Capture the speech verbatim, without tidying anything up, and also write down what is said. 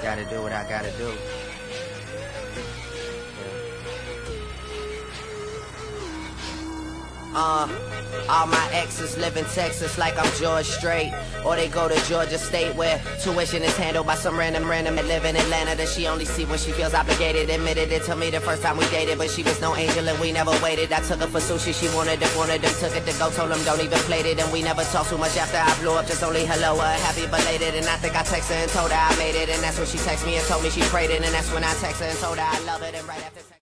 Gotta do what I gotta do. Uh, all my exes live in Texas like I'm George Strait, or they go to Georgia State where tuition is handled by some random random that live in Atlanta that she only see when she feels obligated. Admitted it to me the first time we dated, but she was no angel and we never waited. I took her for sushi, she wanted it, wanted it, took it to go, told him don't even plate it, and we never talked too much after I blew up, just only hello, uh, happy belated. And I think I texted her and told her I made it, and that's when she texted me and told me she prayed it, and that's when I texted her and told her I love it, and right after